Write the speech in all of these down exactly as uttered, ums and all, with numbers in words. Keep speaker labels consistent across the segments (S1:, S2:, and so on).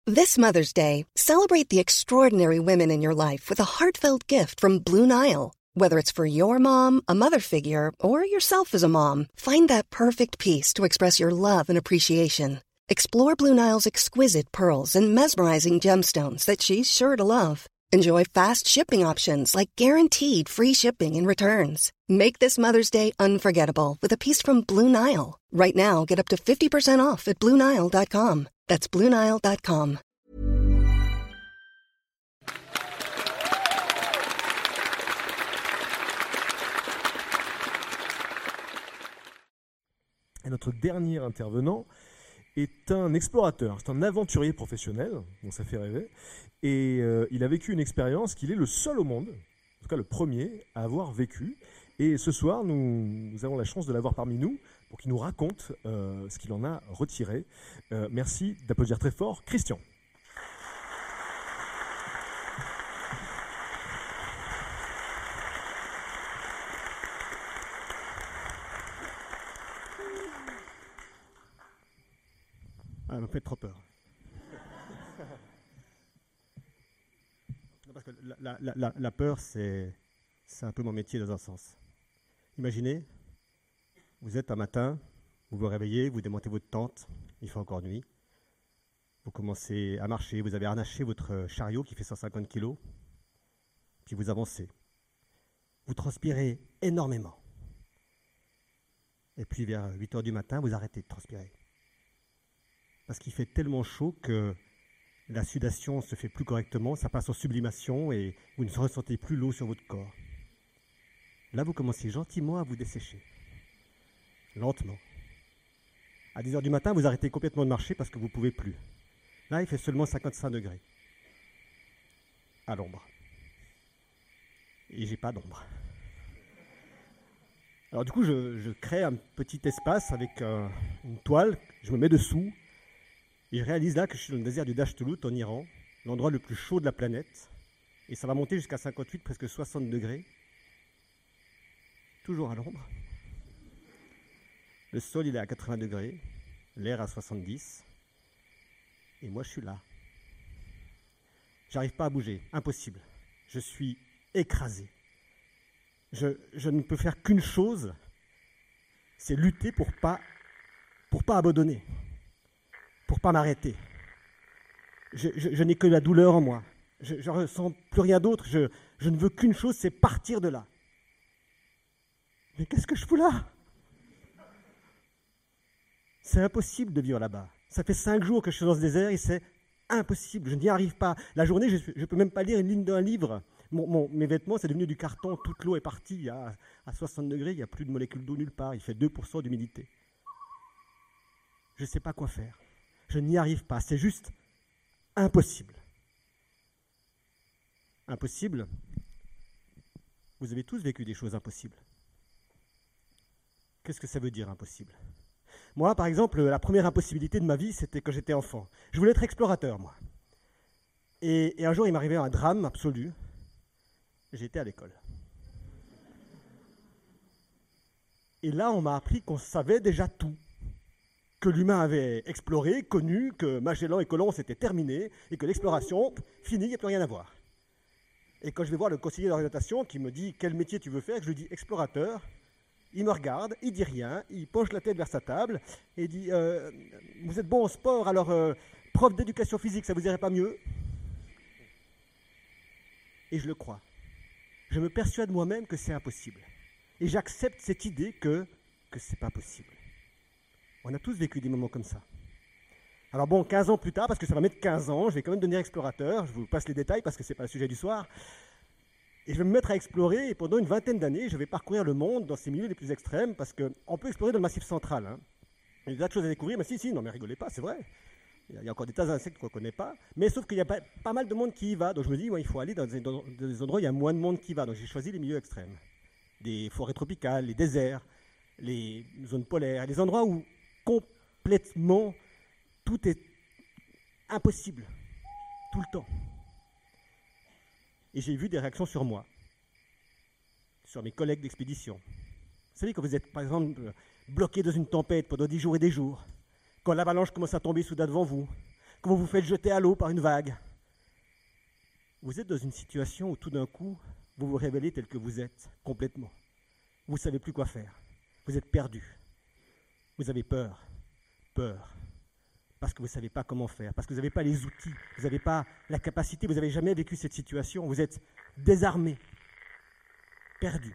S1: This Mother's Day, celebrate the extraordinary women in your life with a heartfelt gift from Blue Nile. Whether it's for your mom, a mother figure, or yourself as a mom, find that perfect piece to express your love and appreciation. Explore Blue Nile's exquisite pearls and mesmerizing gemstones that she's sure to love. Enjoy fast shipping options like guaranteed free shipping and returns. Make this Mother's Day unforgettable with a piece from Blue Nile. Right now, get up to fifty percent off at blue nile dot com. That's blue nile dot com.
S2: Et notre dernier intervenant est un explorateur, c'est un aventurier professionnel, bon ça fait rêver, et euh, il a vécu une expérience qu'il est le seul au monde, en tout cas le premier, à avoir vécu. Et ce soir, nous, nous avons la chance de l'avoir parmi nous pour qu'il nous raconte euh, ce qu'il en a retiré. Euh, merci d'applaudir très fort Christian.
S3: Ah, elle me fait trop peur. Non, parce que la, la, la, la peur, c'est, c'est un peu mon métier dans un sens. Imaginez, vous êtes un matin, vous vous réveillez, vous démontez votre tente, il fait encore nuit. Vous commencez à marcher, vous avez harnaché votre chariot qui fait cent cinquante kilos, puis vous avancez. Vous transpirez énormément. Et puis vers huit heures du matin, vous arrêtez de transpirer. Parce qu'il fait tellement chaud que la sudation ne se fait plus correctement, ça passe en sublimation et vous ne ressentez plus l'eau sur votre corps. Là, vous commencez gentiment à vous dessécher, lentement. À dix heures du matin, vous arrêtez complètement de marcher parce que vous ne pouvez plus. Là, il fait seulement cinquante-cinq degrés, à l'ombre. Et j'ai pas d'ombre. Alors du coup, je, je crée un petit espace avec euh, une toile, je me mets dessous, et je réalise là que je suis dans le désert du Dashtaulut en Iran, l'endroit le plus chaud de la planète, et ça va monter jusqu'à cinquante-huit, presque soixante degrés, toujours à l'ombre. Le sol il est à quatre-vingts degrés, l'air à soixante-dix, et moi je suis là. J'arrive pas à bouger, impossible. Je suis écrasé. Je, je ne peux faire qu'une chose, c'est lutter pour pas, pour pas abandonner, pour pas m'arrêter. Je, je, je n'ai que la douleur en moi. Je ne ressens plus rien d'autre. Je, je ne veux qu'une chose, c'est partir de là. Mais qu'est-ce que je fous là ? C'est impossible de vivre là-bas. Ça fait cinq jours que je suis dans ce désert et c'est impossible. Je n'y arrive pas. La journée, je ne peux même pas lire une ligne d'un livre. Mon, mon, mes vêtements, c'est devenu du carton. Toute l'eau est partie. À, à soixante degrés, il n'y a plus de molécules d'eau nulle part. Il fait deux pour cent d'humidité. Je ne sais pas quoi faire. Je n'y arrive pas. C'est juste impossible. Impossible. Vous avez tous vécu des choses impossibles. Qu'est-ce que ça veut dire impossible ? Moi, par exemple, la première impossibilité de ma vie, c'était quand j'étais enfant. Je voulais être explorateur, moi. Et, et un jour, il m'arrivait un drame absolu. J'étais à l'école. Et là, on m'a appris qu'on savait déjà tout. Que l'humain avait exploré, connu, que Magellan et Colomb c'était terminé, et que l'exploration, fini, il n'y a plus rien à voir. Et quand je vais voir le conseiller d'orientation qui me dit « Quel métier tu veux faire ?» je lui dis « Explorateur ». Il me regarde, il dit rien, il penche la tête vers sa table et dit euh, « Vous êtes bon en sport, alors euh, prof d'éducation physique, ça vous irait pas mieux ?» Et je le crois. Je me persuade moi-même que c'est impossible. Et j'accepte cette idée que, que c'est pas possible. On a tous vécu des moments comme ça. Alors bon, quinze ans plus tard, parce que ça va mettre quinze ans, je vais quand même devenir explorateur, je vous passe les détails parce que c'est pas le sujet du soir. Et je vais me mettre à explorer, et pendant une vingtaine d'années, je vais parcourir le monde dans ses milieux les plus extrêmes, parce qu'on peut explorer dans le Massif central. Hein. Il y a des tas de choses à découvrir, mais si, si, non mais rigolez pas, c'est vrai. Il y a encore des tas d'insectes qu'on ne connaît pas, mais sauf qu'il y a pas, pas mal de monde qui y va, donc je me dis, ouais, il faut aller dans des, dans des endroits où il y a moins de monde qui y va, donc j'ai choisi les milieux extrêmes. Des forêts tropicales, les déserts, les zones polaires, les endroits où complètement tout est impossible, tout le temps. Et j'ai vu des réactions sur moi, sur mes collègues d'expédition. Vous savez, quand vous êtes, par exemple, bloqué dans une tempête pendant dix jours et des jours, quand l'avalanche commence à tomber soudain devant vous, quand vous vous faites jeter à l'eau par une vague. Vous êtes dans une situation où tout d'un coup, vous vous révélez tel que vous êtes, complètement. Vous ne savez plus quoi faire. Vous êtes perdu. Vous avez peur. Peur. Parce que vous ne savez pas comment faire, parce que vous n'avez pas les outils, vous n'avez pas la capacité, vous n'avez jamais vécu cette situation, vous êtes désarmé, perdu.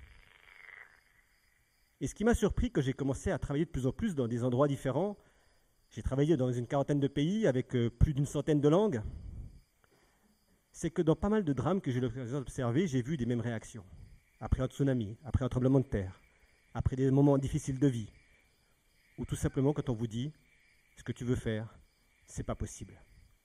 S3: Et ce qui m'a surpris, quand j'ai commencé à travailler de plus en plus dans des endroits différents, j'ai travaillé dans une quarantaine de pays avec euh, plus d'une centaine de langues, c'est que dans pas mal de drames que j'ai l'occasion d'observer, j'ai vu des mêmes réactions. Après un tsunami, après un tremblement de terre, après des moments difficiles de vie, ou tout simplement quand on vous dit « ce que tu veux faire, c'est pas possible ».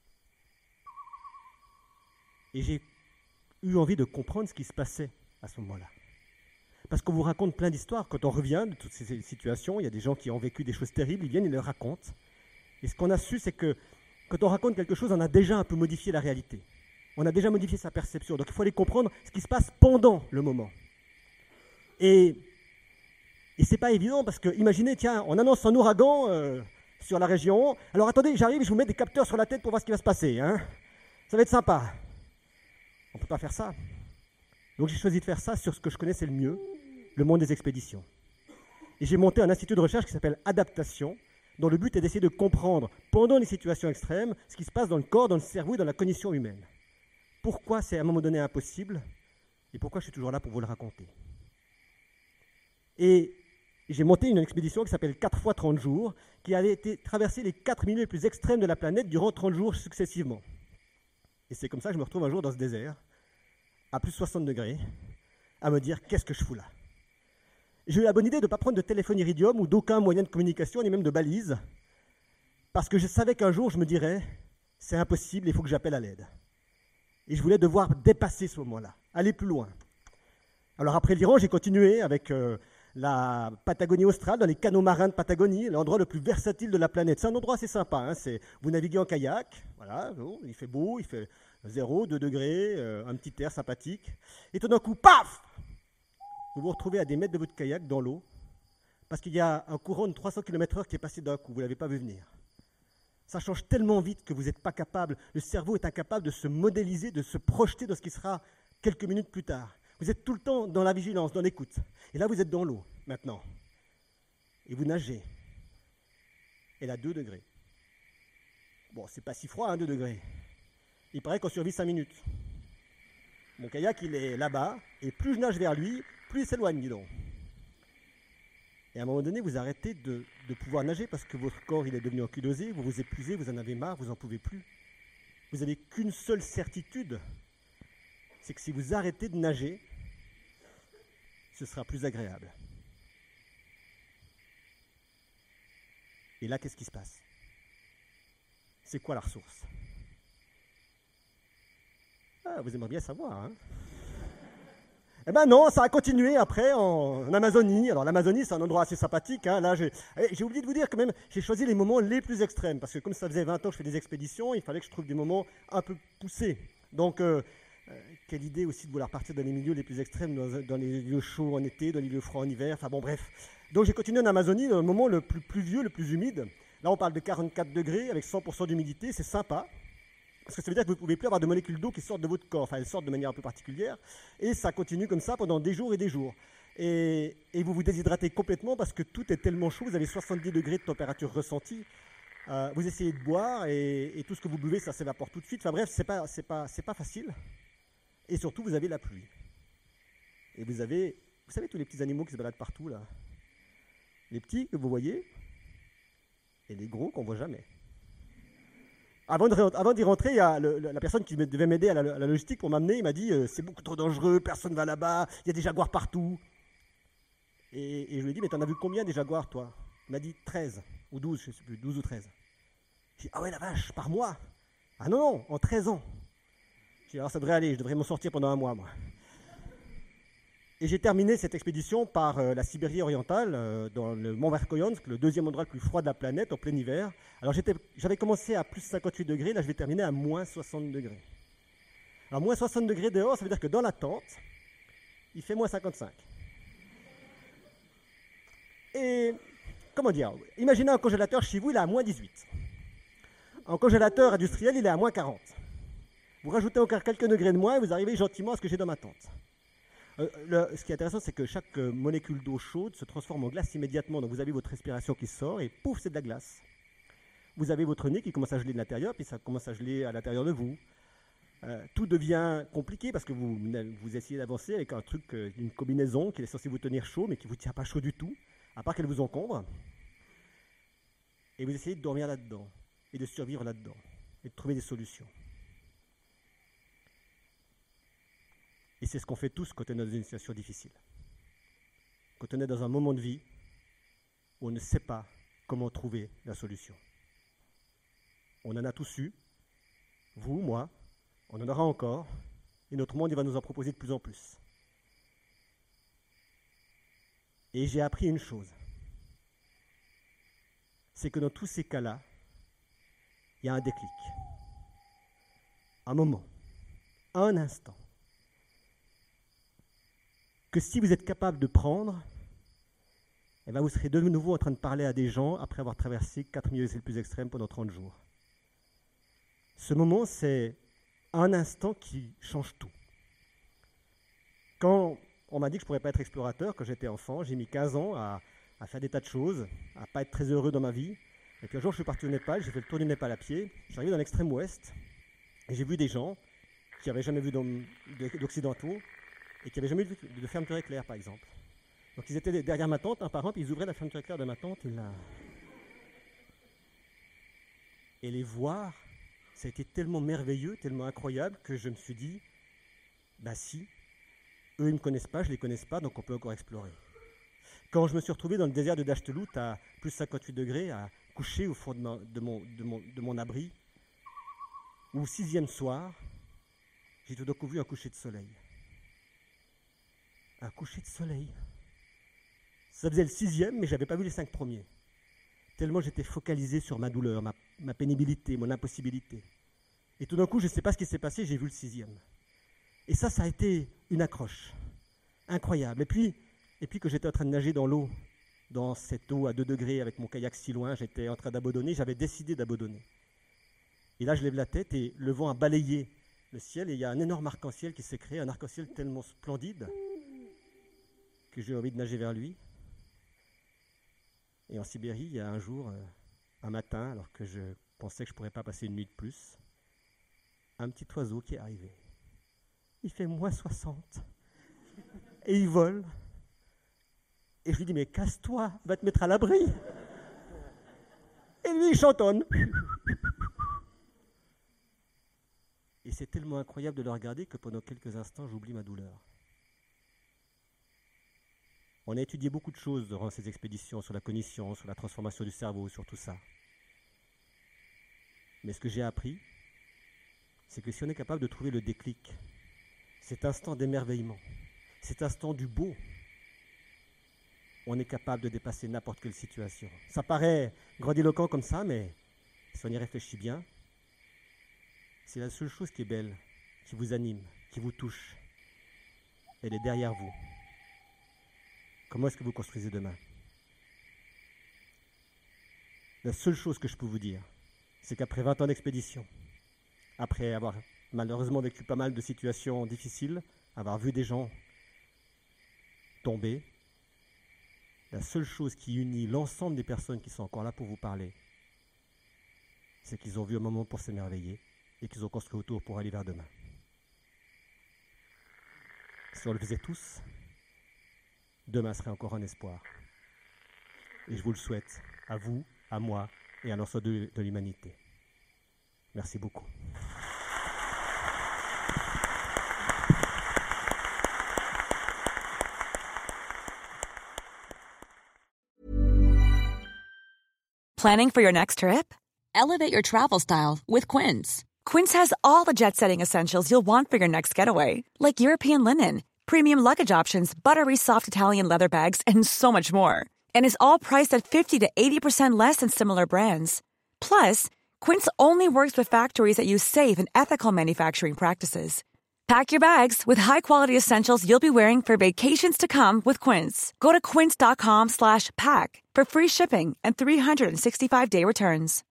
S3: Et j'ai eu envie de comprendre ce qui se passait à ce moment-là. Parce qu'on vous raconte plein d'histoires. Quand on revient de toutes ces situations, il y a des gens qui ont vécu des choses terribles, ils viennent, ils le racontent. Et ce qu'on a su, c'est que quand on raconte quelque chose, on a déjà un peu modifié la réalité. On a déjà modifié sa perception. Donc il faut aller comprendre ce qui se passe pendant le moment. Et, et ce n'est pas évident parce que, imaginez, tiens, on annonce un ouragan euh, sur la région. Alors attendez, j'arrive, je vous mets des capteurs sur la tête pour voir ce qui va se passer. Hein. Ça va être sympa. On ne peut pas faire ça. Donc j'ai choisi de faire ça sur ce que je connaissais le mieux, le monde des expéditions. Et j'ai monté un institut de recherche qui s'appelle Adaptation, dont le but est d'essayer de comprendre, pendant les situations extrêmes, ce qui se passe dans le corps, dans le cerveau et dans la cognition humaine. Pourquoi c'est à un moment donné impossible et pourquoi je suis toujours là pour vous le raconter. Et j'ai monté une expédition qui s'appelle quatre fois trente jours, qui avait été traverser les quatre milieux les plus extrêmes de la planète durant trente jours successivement. Et c'est comme ça que je me retrouve un jour dans ce désert, à plus de soixante degrés, à me dire qu'est-ce que je fous là. J'ai eu la bonne idée de ne pas prendre de téléphone iridium ou d'aucun moyen de communication, ni même de balise, parce que je savais qu'un jour je me dirais c'est impossible, il faut que j'appelle à l'aide. Et je voulais devoir dépasser ce moment-là, aller plus loin. Alors après l'Iran, j'ai continué avec euh, la Patagonie australe, dans les canaux marins de Patagonie, l'endroit le plus versatile de la planète. C'est un endroit assez sympa, hein, c'est, vous naviguez en kayak, voilà, bon, il fait beau, il fait zéro, deux degrés, euh, un petit air sympathique. Et tout d'un coup, paf, vous vous retrouvez à des mètres de votre kayak dans l'eau, parce qu'il y a un courant de trois cents kilomètres heure qui est passé d'un coup, vous ne l'avez pas vu venir. Ça change tellement vite que vous n'êtes pas capable, le cerveau est incapable de se modéliser, de se projeter dans ce qui sera quelques minutes plus tard. Vous êtes tout le temps dans la vigilance, dans l'écoute. Et là, vous êtes dans l'eau, maintenant. Et vous nagez. Et là, deux degrés. Bon, c'est pas si froid, hein, deux degrés. Il paraît qu'on survit cinq minutes. Mon kayak, il est là-bas, et plus je nage vers lui, plus il s'éloigne, dis donc. Et à un moment donné, vous arrêtez de, de pouvoir nager parce que votre corps il est devenu ankylosé, vous vous épuisez, vous en avez marre, vous n'en pouvez plus. Vous n'avez qu'une seule certitude, c'est que si vous arrêtez de nager, ce sera plus agréable. Et là, qu'est-ce qui se passe? C'est quoi la ressource? Ah, vous aimeriez bien savoir, hein? Eh ben non, ça a continué après en, en Amazonie. Alors l'Amazonie, c'est un endroit assez sympathique. Hein. Là, j'ai, j'ai oublié de vous dire quand même, j'ai choisi les moments les plus extrêmes. Parce que comme ça faisait vingt ans que je fais des expéditions, il fallait que je trouve des moments un peu poussés. Donc, euh, euh, quelle idée aussi de vouloir partir dans les milieux les plus extrêmes, dans, dans les lieux chauds en été, dans les lieux froids en hiver. Enfin bon, bref. Donc j'ai continué en Amazonie, dans le moment le plus pluvieux, le plus humide. Là, on parle de quarante-quatre degrés avec cent pour cent d'humidité. C'est sympa. Parce que ça veut dire que vous ne pouvez plus avoir de molécules d'eau qui sortent de votre corps. Enfin, elles sortent de manière un peu particulière. Et ça continue comme ça pendant des jours et des jours. Et, et vous vous déshydratez complètement parce que tout est tellement chaud. Vous avez soixante-dix degrés de température ressentie. Euh, vous essayez de boire et, et tout ce que vous buvez, ça s'évapore tout de suite. Enfin bref, ce n'est pas, c'est pas, c'est pas facile. Et surtout, vous avez la pluie. Et vous avez, vous savez, tous les petits animaux qui se baladent partout, là. Les petits que vous voyez et les gros qu'on ne voit jamais. Avant, de, avant d'y rentrer, il y a le, la personne qui devait m'aider à la, à la logistique pour m'amener, il m'a dit euh, c'est beaucoup trop dangereux, personne ne va là-bas, il y a des jaguars partout. Et, et je lui ai dit mais t'en as vu combien des jaguars toi? Il m'a dit treize ou douze, je ne sais plus, douze ou treize. J'ai dit ah ouais la vache, par mois? Ah non, non, en treize ans. J'ai dit alors ça devrait aller, je devrais m'en sortir pendant un mois moi. Et j'ai terminé cette expédition par euh, la Sibérie orientale, euh, dans le mont Verkhoyansk, le deuxième endroit le plus froid de la planète, en plein hiver. Alors j'étais, j'avais commencé à plus cinquante-huit degrés, là je vais terminer à moins soixante degrés. Alors moins soixante degrés dehors, ça veut dire que dans la tente, il fait moins cinquante-cinq. Et, comment dire, imaginez un congélateur chez vous, il est à moins dix-huit. En congélateur industriel, il est à moins quarante. Vous rajoutez encore quelques degrés de moins et vous arrivez gentiment à ce que j'ai dans ma tente. Euh, le, ce qui est intéressant, c'est que chaque euh, molécule d'eau chaude se transforme en glace immédiatement. Donc vous avez votre respiration qui sort et pouf, c'est de la glace. Vous avez votre nez qui commence à geler de l'intérieur, puis ça commence à geler à l'intérieur de vous. Euh, tout devient compliqué parce que vous, vous essayez d'avancer avec un truc, euh, une combinaison qui est censée vous tenir chaud, mais qui ne vous tient pas chaud du tout, à part qu'elle vous encombre. Et vous essayez de dormir là-dedans, et de survivre là-dedans, et de trouver des solutions. Et c'est ce qu'on fait tous quand on est dans une situation difficile. Quand on est dans un moment de vie où on ne sait pas comment trouver la solution. On en a tous eu, vous, moi, on en aura encore, et notre monde il va nous en proposer de plus en plus. Et j'ai appris une chose, c'est que dans tous ces cas-là, il y a un déclic, un moment, un instant, que si vous êtes capable de prendre, eh bien vous serez de nouveau en train de parler à des gens après avoir traversé quatre milieux les plus extrêmes pendant trente jours. Ce moment, c'est un instant qui change tout. Quand on m'a dit que je ne pourrais pas être explorateur, quand j'étais enfant, j'ai mis quinze ans à, à faire des tas de choses, à ne pas être très heureux dans ma vie. Et puis un jour, je suis parti au Népal, j'ai fait le tour du Népal à pied. Je suis arrivé dans l'extrême ouest et j'ai vu des gens qui n'avaient jamais vu d'occidentaux et qui n'avaient jamais vu de fermeture éclair, par exemple. Donc ils étaient derrière ma tente, un par un, puis ils ouvraient la fermeture éclair de ma tente. Et, là... et les voir, ça a été tellement merveilleux, tellement incroyable, que je me suis dit, bah si, eux ils ne me connaissent pas, je ne les connaisse pas, donc on peut encore explorer. Quand je me suis retrouvé dans le désert de Dashtelout à plus cinquante-huit degrés, à coucher au fond de, ma, de, mon, de, mon, de mon abri, au sixième soir, j'ai tout d'un coup vu un coucher de soleil. Un coucher de soleil. Ça faisait le sixième, mais je n'avais pas vu les cinq premiers. Tellement j'étais focalisé sur ma douleur, ma, ma pénibilité, mon impossibilité. Et tout d'un coup, je ne sais pas ce qui s'est passé, j'ai vu le sixième. Et ça, ça a été une accroche incroyable. Et puis, et puis que j'étais en train de nager dans l'eau, dans cette eau à deux degrés avec mon kayak si loin, j'étais en train d'abandonner, j'avais décidé d'abandonner. Et là, je lève la tête et le vent a balayé le ciel et il y a un énorme arc-en-ciel qui s'est créé, un arc-en-ciel tellement splendide que j'ai envie de nager vers lui. Et en Sibérie, il y a un jour, euh, un matin, alors que je pensais que je ne pourrais pas passer une nuit de plus, un petit oiseau qui est arrivé. Il fait moins soixante. Et il vole. Et je lui dis, mais casse-toi, va te mettre à l'abri. Et lui, il chantonne. Et c'est tellement incroyable de le regarder que pendant quelques instants, j'oublie ma douleur. On a étudié beaucoup de choses durant ces expéditions, sur la cognition, sur la transformation du cerveau, sur tout ça. Mais ce que j'ai appris, c'est que si on est capable de trouver le déclic, cet instant d'émerveillement, cet instant du beau, on est capable de dépasser n'importe quelle situation. Ça paraît grandiloquent comme ça, mais si on y réfléchit bien, c'est la seule chose qui est belle, qui vous anime, qui vous touche. Elle est derrière vous. Comment est-ce que vous construisez demain? La seule chose que je peux vous dire, c'est qu'après vingt ans d'expédition, après avoir malheureusement vécu pas mal de situations difficiles, avoir vu des gens tomber, la seule chose qui unit l'ensemble des personnes qui sont encore là pour vous parler, c'est qu'ils ont vu un moment pour s'émerveiller et qu'ils ont construit autour pour aller vers demain. Si on le faisait tous, demain serait encore un espoir. Et je vous le souhaite, à vous, à moi et à l'ensemble de, de l'humanité. Merci beaucoup.
S4: Planning for your next trip? Elevate your travel style with Quince. Quince has all the jet-setting essentials you'll want for your next getaway, like European linen, premium luggage options, buttery soft Italian leather bags, and so much more. And is all priced at fifty to eighty percent less than similar brands. Plus, Quince only works with factories that use safe and ethical manufacturing practices. Pack your bags with high-quality essentials you'll be wearing for vacations to come with Quince. Go to quince.com slash pack for free shipping and three sixty-five day returns.